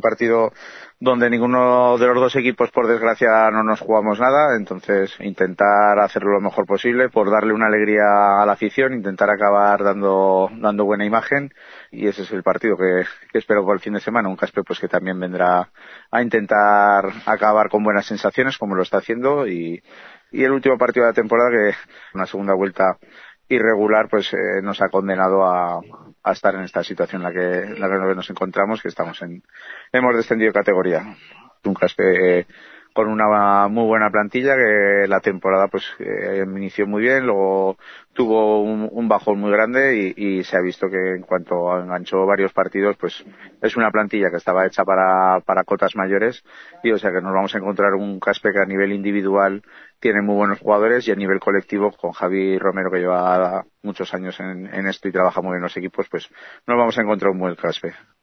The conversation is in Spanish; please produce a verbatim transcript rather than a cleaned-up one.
partido donde ninguno de los dos equipos, por desgracia, no nos jugamos nada, entonces intentar hacerlo lo mejor posible por darle una alegría a la afición, intentar acabar dando dando buena imagen, y ese es el partido que, que espero por el fin de semana. Un Caspe pues que también vendrá a intentar acabar con buenas sensaciones, como lo está haciendo, y, y el último partido de la temporada, que una segunda vuelta irregular, pues eh, nos ha condenado a, a estar en esta situación en la que, en la que nos encontramos, que estamos en, hemos descendido de categoría. Un Caspe eh, con una muy buena plantilla, que la temporada pues eh, inició muy bien, luego tuvo un, un bajón muy grande y, y se ha visto que en cuanto enganchó varios partidos, pues es una plantilla que estaba hecha para, para cotas mayores, y o sea que nos vamos a encontrar un Caspe que a nivel individual tiene muy buenos jugadores, y a nivel colectivo, con Javi Romero, que lleva muchos años en, en esto y trabaja muy bien en los equipos, pues nos vamos a encontrar un buen Caspe.